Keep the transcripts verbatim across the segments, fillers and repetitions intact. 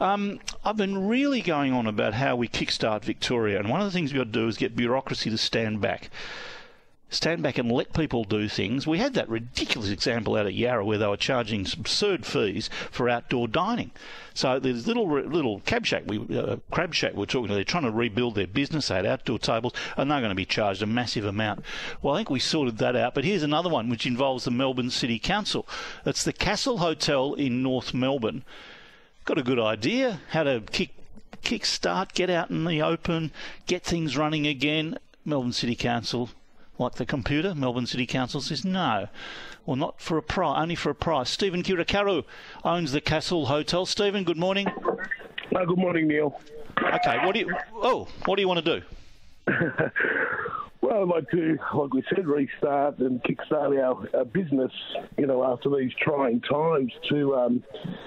Um, I've been really going on about how we kickstart Victoria, and one of the things we've got to do is get bureaucracy to stand back. Stand back and let people do things. We had that ridiculous example out at Yarra where they were charging absurd fees for outdoor dining. So there's little little cab shack, we, uh, crab shack we're talking to, they're trying to rebuild their business, they had outdoor tables, and they're going to be charged a massive amount. Well, I think we sorted that out, but here's another one which involves the Melbourne City Council. It's the Castle Hotel in North Melbourne. Got a good idea how to kick kick start, get out in the open, get things running again. Melbourne City Council, like the computer, Melbourne City Council says no. Well, not for a price, only for a price. Stephen Kirikaru owns the Castle Hotel. Stephen, good morning. Uh, good morning, Neil. Okay, what do you? Oh, what do you want to do? Well, I'd like to, like we said, restart and kickstart our, our business. You know, after these trying times, to um,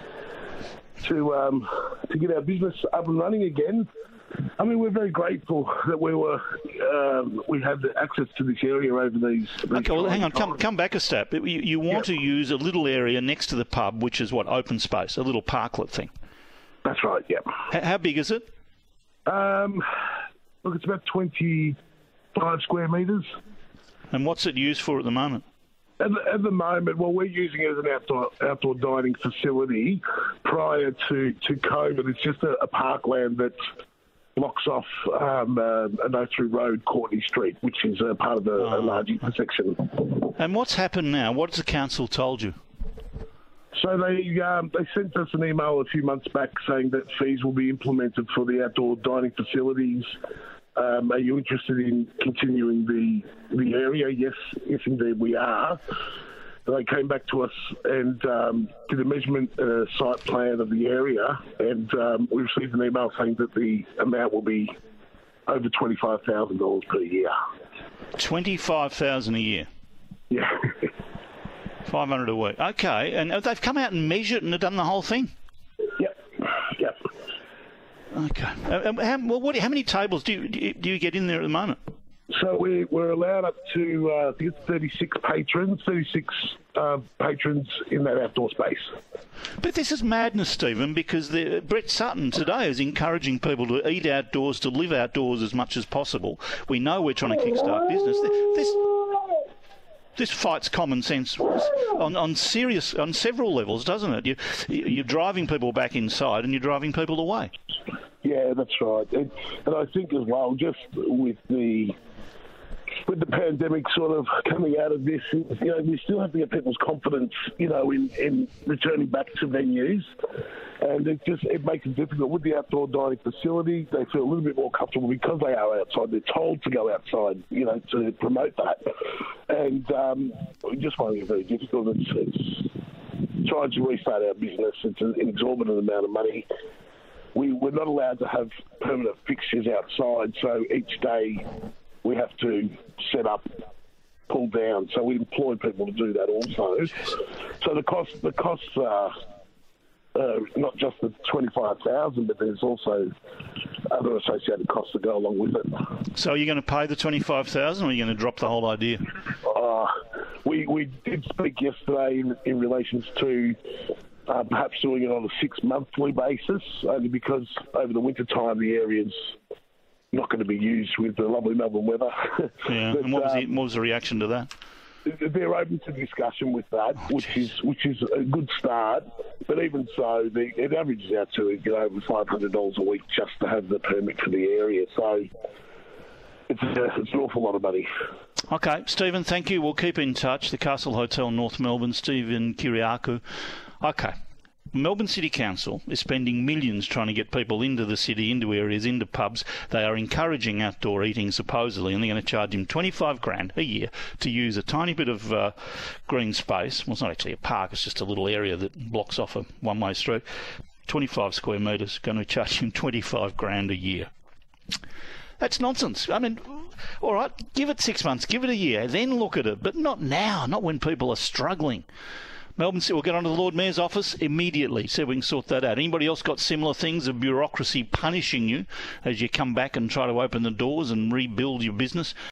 to um, to get our business up and running again. I mean, we're very grateful that we were um, we had access to this area over these. these okay, well, hang on, times. come come back a step. You, you want Yep. to use a little area next to the pub, which is what, open space, a little parklet thing. That's right. Yep. H- how big is it? Um, look, it's about twenty-five square metres. And what's it used for at the moment? At the, at the moment, well, we're using it as an outdoor outdoor dining facility. Prior to, to COVID, it's just a, a parkland that blocks off um, uh, a no-through road, Courtney Street, which is uh, part of the Oh. a large intersection. And what's happened now? What's the council told you? So they um, they sent us an email a few months back saying that fees will be implemented for the outdoor dining facilities. Um, are you interested in continuing the the area? Yes, yes, indeed, we are. They came back to us and um, did a measurement uh, site plan of the area, and um, we received an email saying that the amount will be over twenty-five thousand dollars per year. twenty-five thousand dollars a year. Yeah. five hundred dollars a week. Okay, and they've come out and measured and done the whole thing? Yep. Yep. Okay. Uh, how, well, what, how many tables do you, do you do you get in there at the moment? So we, we're allowed up to, uh, I think it's thirty-six patrons, thirty-six uh, patrons in that outdoor space. But this is madness, Stephen, because the, Brett Sutton today is encouraging people to eat outdoors, to live outdoors as much as possible. We know we're trying to kickstart business. This this fights common sense on, on serious on several levels, doesn't it? You, you're driving people back inside and you're driving people away. Yeah, that's right. And, and I think as well, just with the with the pandemic sort of coming out of this, you know, we still have to get people's confidence, you know, in, in returning back to venues. And it just it makes it difficult with the outdoor dining facility. They feel a little bit more comfortable because they are outside. They're told to go outside, you know, to promote that. And um, we just find it very difficult. It's, it's trying to restart our business. It's an exorbitant amount of money. We, we're not allowed to have permanent fixtures outside, so each day we have to set up, pull down. So we employ people to do that also. So the cost, the costs are uh, not just the twenty-five thousand, but there's also other associated costs that go along with it. So are you going to pay the twenty-five thousand, or are you going to drop the whole idea? Uh, we we did speak yesterday in, in relation to. Uh, perhaps doing it on a six-monthly basis, only because over the winter time the area's not going to be used with the lovely Melbourne weather. Yeah, but, and what was, um, the, what was the reaction to that? They're open to discussion with that, Oh, which is which is a good start. But even so, the, it averages out to you know, over five hundred dollars a week just to have the permit for the area. So it's, a, it's an awful lot of money. Okay, Stephen, thank you. We'll keep in touch. The Castle Hotel, North Melbourne, Stephen Kiriakou. Okay. Melbourne City Council is spending millions trying to get people into the city, into areas, into pubs. They are encouraging outdoor eating, supposedly, and they're going to charge him twenty-five grand a year to use a tiny bit of uh, green space. Well, it's not actually a park, it's just a little area that blocks off a one-way street. twenty-five square metres, going to charge him twenty-five grand a year. That's nonsense. I mean, all right, give it six months, give it a year, then look at it, but not now, not when people are struggling. Melbourne City will get onto the Lord Mayor's office immediately, see if we can sort that out. Anybody else got similar things of bureaucracy punishing you as you come back and try to open the doors and rebuild your business?